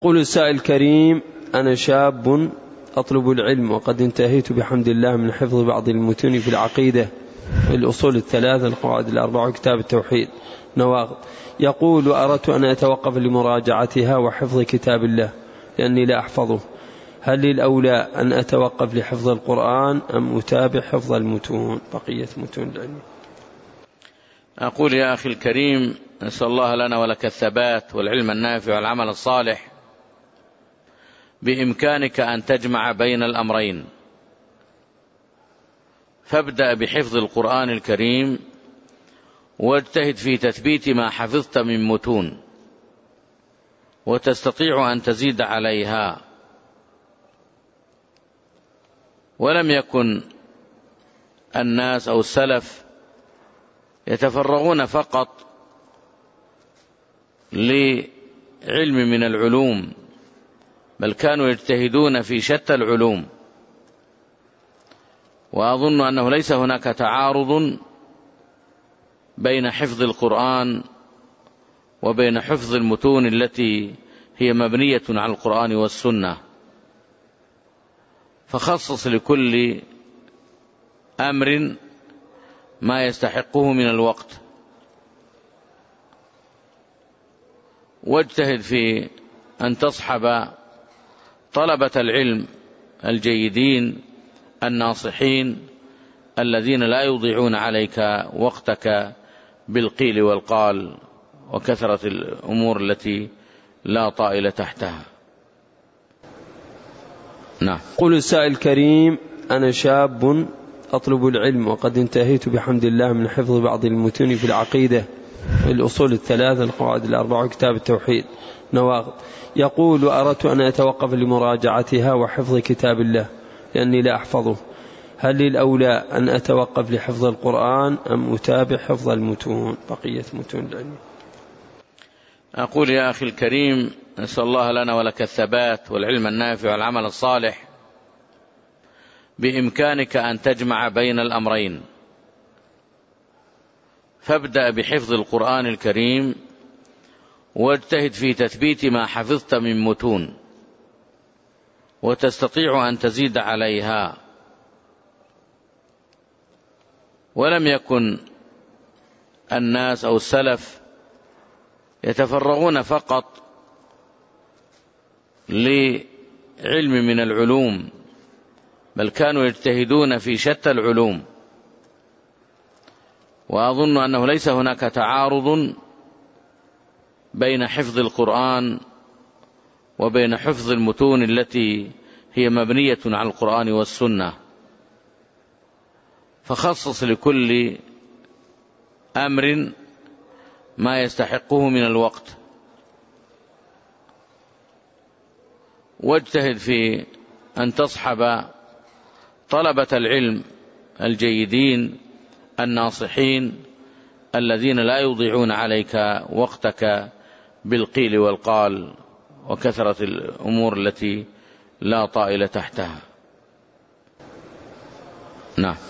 قل السائل الكريم: أنا شاب أطلب العلم وقد انتهيت بحمد الله من حفظ بعض المتون في العقيدة، الأصول الثلاثة، القواعد الأربعة، وكتاب التوحيد نواقض. يقول: أردت أن أتوقف لمراجعتها وحفظ كتاب الله لأني لا أحفظه، هل لي الأولى أن أتوقف لحفظ القرآن أم أتابع حفظ المتون بقية متون العلم؟ أقول يا أخي الكريم: نسأل الله لنا ولك الثبات والعلم النافع والعمل الصالح. بإمكانك أن تجمع بين الأمرين، فابدأ بحفظ القرآن الكريم واجتهد في تثبيت ما حفظت من متون، وتستطيع أن تزيد عليها. ولم يكن الناس أو السلف يتفرغون فقط لعلم من العلوم، بل كانوا يجتهدون في شتى العلوم. وأظن أنه ليس هناك تعارض بين حفظ القرآن وبين حفظ المتون التي هي مبنية على القرآن والسنة. فخصص لكل أمر ما يستحقه من الوقت، واجتهد في أن تصحب طلبة العلم الجيدين الناصحين الذين لا يضيعون عليك وقتك بالقيل والقال وكثرة الأمور التي لا طائل تحتها. نعم. قل السائل الكريم: أنا شاب أطلب العلم وقد انتهيت بحمد الله من حفظ بعض المتون في العقيدة، الأصول الثلاثة، القواعد الأربعة، وكتاب التوحيد نواقض. يقول: أردت أن أتوقف لمراجعتها وحفظ كتاب الله لأني لا أحفظه، هل لي الأولى أن أتوقف لحفظ القرآن أم أتابع حفظ المتون بقية متون العلم؟ أقول يا أخي الكريم: نسأل الله لنا ولك الثبات والعلم النافع والعمل الصالح. بإمكانك أن تجمع بين الأمرين، فابدأ بحفظ القرآن الكريم واجتهد في تثبيت ما حفظت من متون، وتستطيع أن تزيد عليها. ولم يكن الناس أو السلف يتفرغون فقط لعلم من العلوم، بل كانوا يجتهدون في شتى العلوم. وأظن أنه ليس هناك تعارض بين حفظ القرآن وبين حفظ المتون التي هي مبنية على القرآن والسنة. فخصص لكل أمر ما يستحقه من الوقت، واجتهد في أن تصحب طلبة العلم الجيدين الناصحين الذين لا يضيعون عليك وقتك بالقيل والقال وكثرة الأمور التي لا طائل تحتها. نعم.